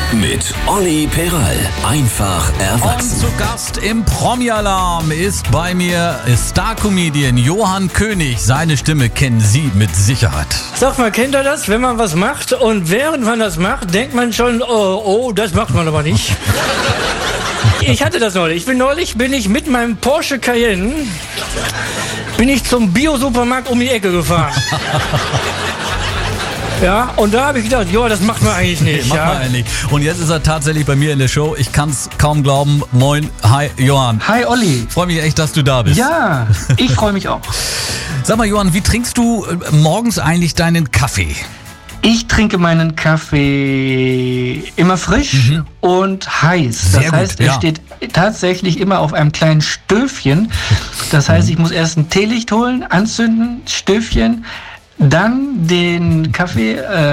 mit Olli Peral. Einfach erwachsen. Und zu Gast im Promi-Alarm ist bei mir Star-Comedian Johann König. Seine Stimme kennen Sie mit Sicherheit. Sag mal, kennt ihr das, wenn man was macht und während man das macht, denkt man schon, oh, das macht man aber nicht. Ich hatte das neulich. Bin ich mit meinem Porsche Cayenne zum Bio-Supermarkt um die Ecke gefahren. Ja, und da habe ich gedacht, das macht man eigentlich nicht. Macht man eigentlich. Und jetzt ist er tatsächlich bei mir in der Show. Ich kann es kaum glauben. Moin, hi Johann. Hi Olli. Freue mich echt, dass du da bist. Ja, ich freue mich auch. Sag mal Johann, wie trinkst du morgens eigentlich deinen Kaffee? Ich trinke meinen Kaffee immer frisch und heiß. Das heißt, er steht tatsächlich immer auf einem kleinen Stöfchen. Das heißt, ich muss erst ein Teelicht holen, anzünden, Stöfchen. Dann den Kaffee,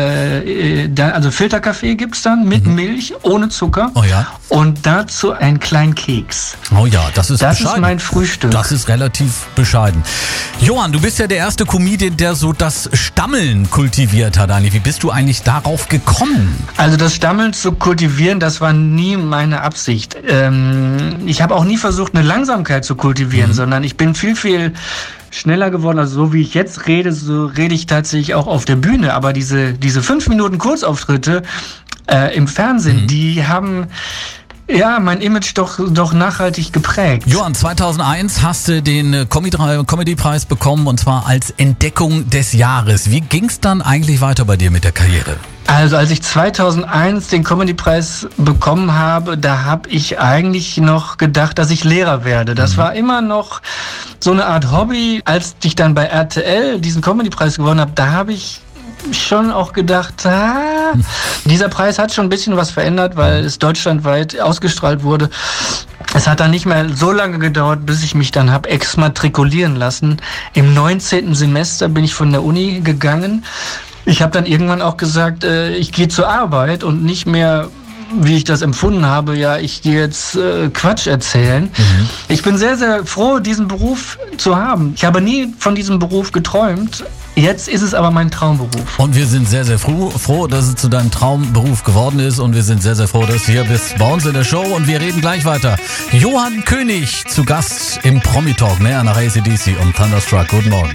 also Filterkaffee gibt's dann mit Milch, ohne Zucker. Oh ja. Und dazu einen kleinen Keks. Oh ja, das ist bescheiden. Das ist mein Frühstück. Das ist relativ bescheiden. Johann, du bist ja der erste Comedian, der so das Stammeln kultiviert hat eigentlich. Wie bist du eigentlich darauf gekommen? Also das Stammeln zu kultivieren, das war nie meine Absicht. Ich habe auch nie versucht, eine Langsamkeit zu kultivieren, sondern ich bin viel schneller geworden. Also so wie ich jetzt rede, so rede ich tatsächlich auch auf der Bühne. Aber diese 5 Minuten Kurzauftritte im Fernsehen, die haben mein Image doch nachhaltig geprägt. Johann, 2001 hast du den Comedy-Preis bekommen, und zwar als Entdeckung des Jahres. Wie ging's dann eigentlich weiter bei dir mit der Karriere? Also als ich 2001 den Comedy-Preis bekommen habe, da habe ich eigentlich noch gedacht, dass ich Lehrer werde. Das war immer noch so eine Art Hobby. Als ich dann bei RTL diesen Comedy-Preis gewonnen habe, da habe ich schon auch gedacht, dieser Preis hat schon ein bisschen was verändert, weil es deutschlandweit ausgestrahlt wurde. Es hat dann nicht mehr so lange gedauert, bis ich mich dann habe exmatrikulieren lassen. Im 19. Semester bin ich von der Uni gegangen. Ich habe dann irgendwann auch gesagt, ich gehe zur Arbeit und nicht mehr, wie ich das empfunden habe, ich gehe jetzt Quatsch erzählen. Ich bin sehr, sehr froh, diesen Beruf zu haben. Ich habe nie von diesem Beruf geträumt. Jetzt ist es aber mein Traumberuf. Und wir sind sehr, sehr froh, dass es zu deinem Traumberuf geworden ist. Und wir sind sehr, sehr froh, dass du hier bist bei uns in der Show. Und wir reden gleich weiter. Johann König zu Gast im Promi-Talk. Näher nach AC/DC und Thunderstruck. Guten Morgen.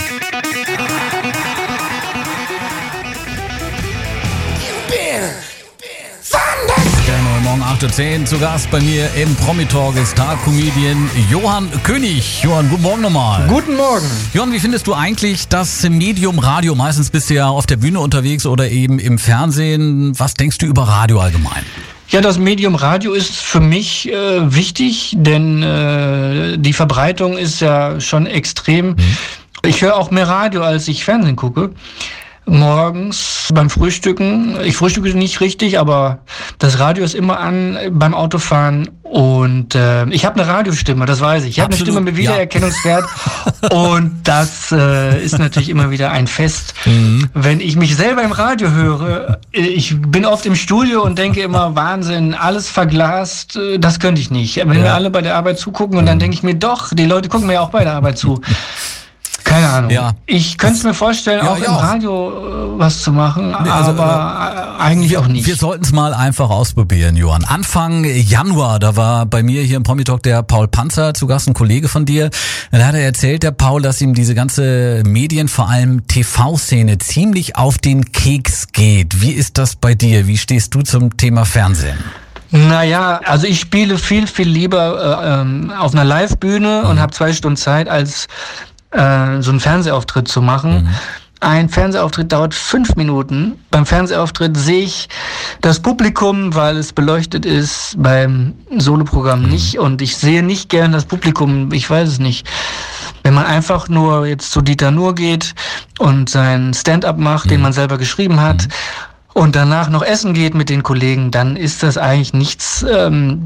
Morgen 8.10 Uhr zu Gast bei mir im Promi-Talk ist Star-Comedian Johann König. Johann, guten Morgen nochmal. Guten Morgen. Johann, wie findest du eigentlich das Medium Radio? Meistens bist du ja auf der Bühne unterwegs oder eben im Fernsehen. Was denkst du über Radio allgemein? Ja, das Medium Radio ist für mich wichtig, denn die Verbreitung ist ja schon extrem. Ich höre auch mehr Radio, als ich Fernsehen gucke. Morgens beim Frühstücken. Ich frühstücke nicht richtig, aber das Radio ist immer an beim Autofahren. Und ich habe eine Radiostimme, das weiß ich. Ich habe eine Stimme mit Wiedererkennungswert. Und das ist natürlich immer wieder ein Fest. Wenn ich mich selber im Radio höre, ich bin oft im Studio und denke immer, Wahnsinn, alles verglast, das könnte ich nicht. Wenn wir alle bei der Arbeit zugucken und dann denke ich mir, doch, die Leute gucken mir ja auch bei der Arbeit zu. Keine Ahnung. Ja. Ich könnte es mir vorstellen, auch im Radio was zu machen, aber eigentlich auch nicht. Wir sollten es mal einfach ausprobieren, Johann. Anfang Januar, da war bei mir hier im Promi-Talk der Paul Panzer zu Gast, ein Kollege von dir. Da hat er erzählt, der Paul, dass ihm diese ganze Medien, vor allem TV-Szene, ziemlich auf den Keks geht. Wie ist das bei dir? Wie stehst du zum Thema Fernsehen? Naja, also ich spiele viel lieber auf einer Live-Bühne und habe 2 Stunden Zeit, als so einen Fernsehauftritt zu machen. Ein Fernsehauftritt dauert 5 Minuten. Beim Fernsehauftritt sehe ich das Publikum, weil es beleuchtet ist, beim Soloprogramm nicht. Und ich sehe nicht gern das Publikum, ich weiß es nicht. Wenn man einfach nur jetzt zu Dieter Nuhr geht und sein Stand-up macht, den man selber geschrieben hat, und danach noch essen geht mit den Kollegen, dann ist das eigentlich nichts,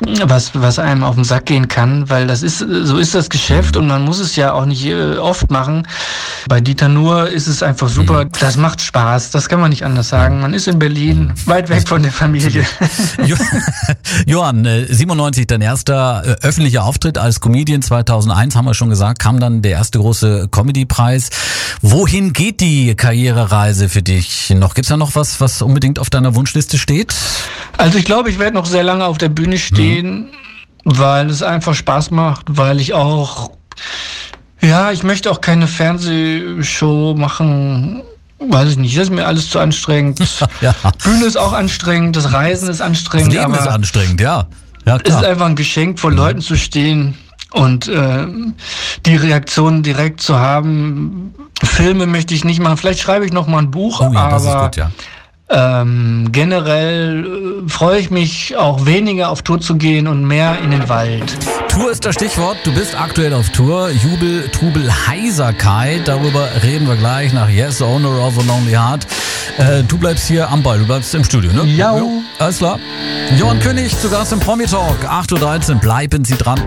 was einem auf den Sack gehen kann, weil so ist das Geschäft und man muss es ja auch nicht oft machen. Bei Dieter Nuhr ist es einfach super. Das macht Spaß. Das kann man nicht anders sagen. Man ist in Berlin, weit weg von der Familie. Johann, 97, dein erster öffentlicher Auftritt als Comedian, 2001, haben wir schon gesagt, kam dann der erste große Comedy-Preis. Wohin geht die Karrierereise für dich noch? Gibt's da noch was unbedingt auf deiner Wunschliste steht? Also ich glaube, ich werde noch sehr lange auf der Bühne stehen, weil es einfach Spaß macht, weil ich auch, ich möchte auch keine Fernsehshow machen, weiß ich nicht, das ist mir alles zu anstrengend. Ja. Bühne ist auch anstrengend, das Reisen ist anstrengend. Das Leben ist anstrengend, ja. Ja, klar. Es ist einfach ein Geschenk, vor Leuten zu stehen und die Reaktionen direkt zu haben. Filme möchte ich nicht machen, vielleicht schreibe ich noch mal ein Buch, aber das ist gut, ja. Generell freue ich mich auch weniger auf Tour zu gehen und mehr in den Wald. Tour ist das Stichwort. Du bist aktuell auf Tour. Jubel, Trubel, Heiserkeit. Darüber reden wir gleich nach Yes, Owner of a Lonely Heart. Du bleibst hier am Ball. Du bleibst im Studio, ne? Ja. Alles klar. Johann König zu Gast im Promi Talk. 8:13 Uhr. Bleiben Sie dran.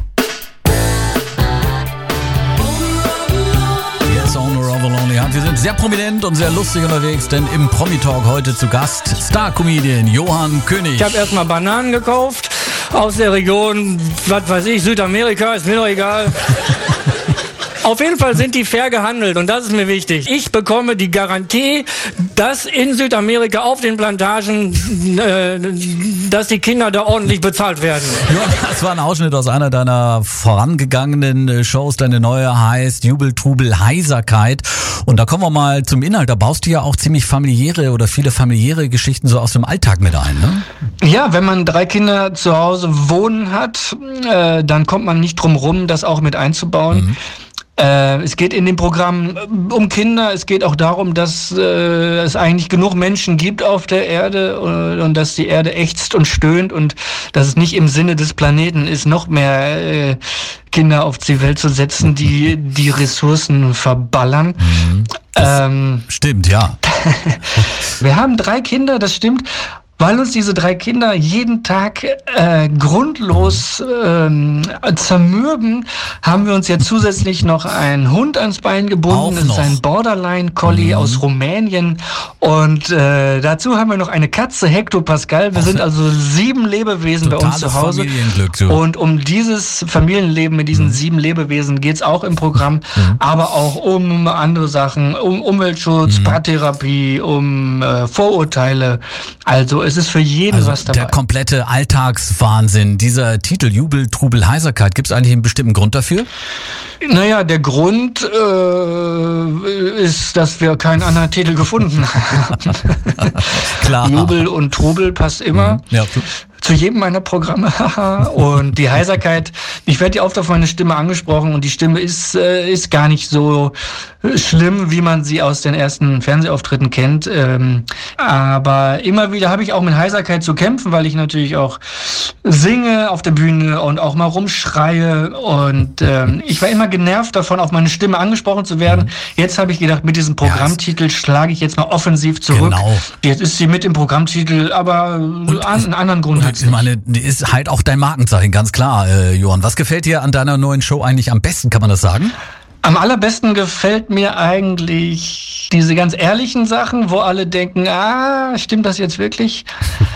Wir sind sehr prominent und sehr lustig unterwegs, denn im Promi-Talk heute zu Gast Star-Comedian Johann König. Ich habe erstmal Bananen gekauft aus der Region, was weiß ich, Südamerika, ist mir doch egal. Auf jeden Fall sind die fair gehandelt und das ist mir wichtig. Ich bekomme die Garantie, dass in Südamerika auf den Plantagen, dass die Kinder da ordentlich bezahlt werden. Ja, das war ein Ausschnitt aus einer deiner vorangegangenen Shows. Deine neue heißt Jubel, Trubel, Heiserkeit. Und da kommen wir mal zum Inhalt. Da baust du ja auch ziemlich viele familiäre Geschichten so aus dem Alltag mit ein, ne? Ja, wenn man 3 Kinder zu Hause wohnen hat, dann kommt man nicht drum rum, das auch mit einzubauen. Es geht in dem Programm um Kinder, es geht auch darum, dass es eigentlich genug Menschen gibt auf der Erde und dass die Erde ächzt und stöhnt und dass es nicht im Sinne des Planeten ist, noch mehr Kinder auf die Welt zu setzen, die Ressourcen verballern. Stimmt, ja. Wir haben 3 Kinder, das stimmt. Weil uns diese 3 Kinder jeden Tag grundlos zermürben, haben wir uns ja zusätzlich noch einen Hund ans Bein gebunden. Das ist ein Borderline-Collie aus Rumänien. Und dazu haben wir noch eine Katze, Hector Pascal. Wir sind also 7 Lebewesen bei uns zu Hause. Familienglück, und um dieses Familienleben mit diesen 7 Lebewesen geht's auch im Programm. Aber auch um andere Sachen, um Umweltschutz, Paartherapie, um Vorurteile. Also es ist für jeden was dabei. Der komplette Alltagswahnsinn, dieser Titel Jubel, Trubel, Heiserkeit, gibt es eigentlich einen bestimmten Grund dafür? Naja, der Grund ist, dass wir keinen anderen Titel gefunden haben. Klar. Jubel und Trubel passt immer. Ja. Zu jedem meiner Programme. Und die Heiserkeit, ich werde ja oft auf meine Stimme angesprochen und die Stimme ist gar nicht so schlimm, wie man sie aus den ersten Fernsehauftritten kennt. Aber immer wieder habe ich auch mit Heiserkeit zu kämpfen, weil ich natürlich auch singe auf der Bühne und auch mal rumschreie. Und ich war immer genervt davon, auf meine Stimme angesprochen zu werden. Jetzt habe ich gedacht, mit diesem Programmtitel schlage ich jetzt mal offensiv zurück. Genau. Jetzt ist sie mit im Programmtitel, aber einen anderen Grund hat. Ich meine, ist halt auch dein Markenzeichen, ganz klar, Johann. Was gefällt dir an deiner neuen Show eigentlich am besten, kann man das sagen? Am allerbesten gefällt mir eigentlich diese ganz ehrlichen Sachen, wo alle denken, stimmt das jetzt wirklich?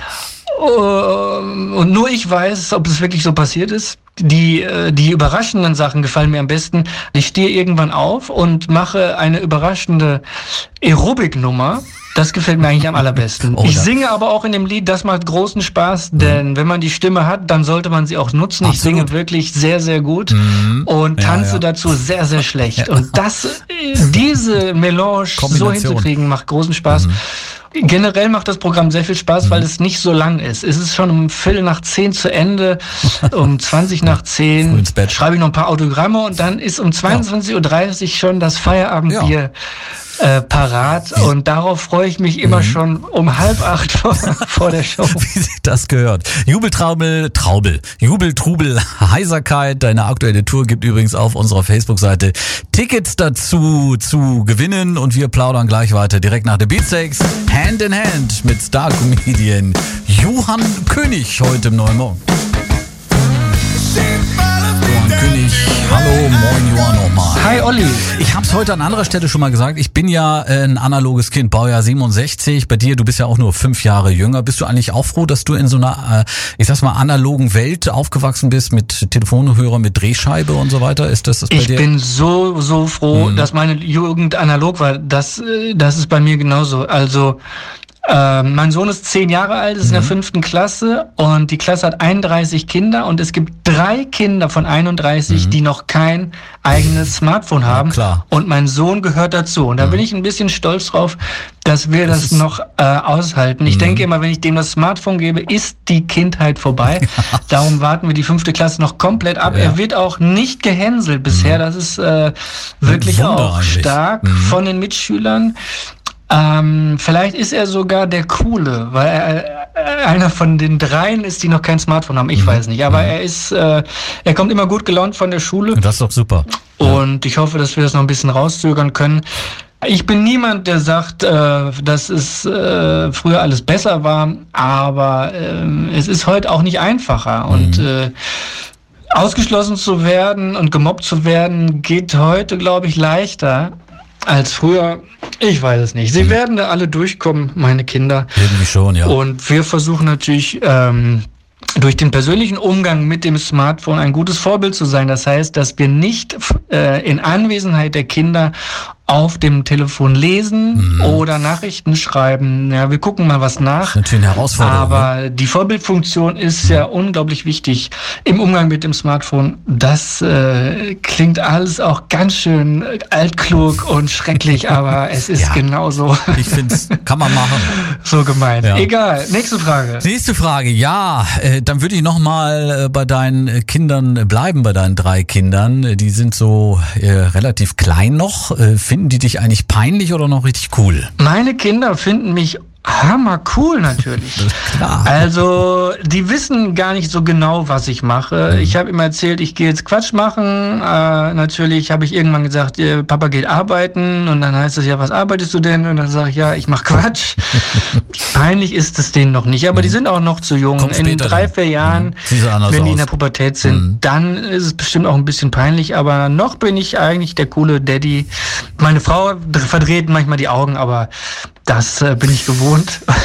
Und nur ich weiß, ob es wirklich so passiert ist. Die überraschenden Sachen gefallen mir am besten. Ich stehe irgendwann auf und mache eine überraschende Aerobic-Nummer. Das gefällt mir eigentlich am allerbesten. Ich singe aber auch in dem Lied, das macht großen Spaß, denn wenn man die Stimme hat, dann sollte man sie auch nutzen. Absolut. Ich singe wirklich sehr, sehr gut und tanze dazu sehr, sehr schlecht. Und diese Melange so hinzukriegen, macht großen Spaß. Generell macht das Programm sehr viel Spaß, weil es nicht so lang ist. Es ist schon um 9:15 zu Ende, um 20:10 schreibe ich noch ein paar Autogramme und dann ist um 22:30 Uhr schon das Feierabendbier parat und darauf freue ich mich immer schon um 7:30 vor der Show. Wie sich das gehört. Jubel, Trubel, Heiserkeit. Deine aktuelle Tour gibt übrigens auf unserer Facebook-Seite Tickets dazu zu gewinnen und wir plaudern gleich weiter direkt nach der Beatsteaks. Hand in Hand mit Star-Comedian Johann König heute im Neuen Morgen. König. Hallo, moin Johann nochmal. Hi Olli. Ich habe es heute an anderer Stelle schon mal gesagt, ich bin ja ein analoges Kind, Baujahr 67. Bei dir, du bist ja auch nur 5 Jahre jünger. Bist du eigentlich auch froh, dass du in so einer, ich sag's mal, analogen Welt aufgewachsen bist mit Telefonhörer, mit Drehscheibe und so weiter? Ist das bei dir? Ich bin so froh, dass meine Jugend analog war. Das ist bei mir genauso. Also mein Sohn ist 10 Jahre alt, ist in der 5. Klasse und die Klasse hat 31 Kinder und es gibt 3 Kinder von 31, die noch kein eigenes Smartphone haben. Klar. Und mein Sohn gehört dazu. Und da bin ich ein bisschen stolz drauf, dass wir das noch aushalten. Ich denke immer, wenn ich dem das Smartphone gebe, ist die Kindheit vorbei. Darum warten wir die 5. Klasse noch komplett ab. Ja. Er wird auch nicht gehänselt bisher. Das ist wirklich Wunder auch eigentlich. stark von den Mitschülern. Vielleicht ist er sogar der Coole, weil er einer von den 3 ist, die noch kein Smartphone haben. Ich weiß nicht, aber er kommt immer gut gelaunt von der Schule. Das ist doch super. Und ich hoffe, dass wir das noch ein bisschen rauszögern können. Ich bin niemand, der sagt, dass es früher alles besser war, aber es ist heute auch nicht einfacher. Und ausgeschlossen zu werden und gemobbt zu werden, geht heute, glaube ich, leichter als früher. Ich weiß es nicht. Sie werden da alle durchkommen, meine Kinder. Irgendwie schon, ja. Und wir versuchen natürlich durch den persönlichen Umgang mit dem Smartphone ein gutes Vorbild zu sein. Das heißt, dass wir nicht in Anwesenheit der Kinder auf dem Telefon lesen oder Nachrichten schreiben. Ja, wir gucken mal was nach. Das ist natürlich eine Herausforderung. Aber die Vorbildfunktion ist ja unglaublich wichtig im Umgang mit dem Smartphone. Das klingt alles auch ganz schön altklug und schrecklich, aber es ist genauso. Ich finde es, kann man machen. So gemeint. Ja. Egal, nächste Frage. Nächste Frage, ja, dann würde ich nochmal bei deinen Kindern bleiben, bei deinen 3 Kindern. Die sind so relativ klein noch. Finden die dich eigentlich peinlich oder noch richtig cool? Meine Kinder finden mich hammer cool natürlich. Klar. Also die wissen gar nicht so genau, was ich mache. Ich habe immer erzählt, ich gehe jetzt Quatsch machen. Natürlich habe ich irgendwann gesagt, Papa geht arbeiten und dann heißt es ja, was arbeitest du denn? Und dann sage ich, ja, ich mache Quatsch. Peinlich ist es denen noch nicht, aber die sind auch noch zu jung. Kommt In später 3, 4 Jahren, wenn die in der Pubertät sind, dann ist es bestimmt auch ein bisschen peinlich, aber noch bin ich eigentlich der coole Daddy. Meine Frau verdreht manchmal die Augen, aber das bin ich gewohnt.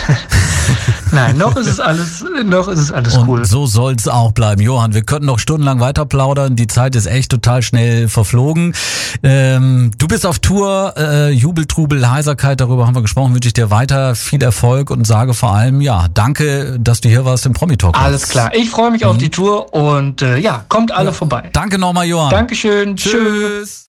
Nein, noch ist es alles cool. Und so soll's auch bleiben. Johann, wir könnten noch stundenlang weiter plaudern. Die Zeit ist echt total schnell verflogen. Du bist auf Tour, Jubel, Trubel, Heiserkeit, darüber haben wir gesprochen. Wünsche ich dir weiter viel Erfolg und sage vor allem, ja, danke, dass du hier warst im Promi-Talk. Alles klar. Ich freue mich auf die Tour und kommt alle vorbei. Danke nochmal, Johann. Dankeschön. Tschüss.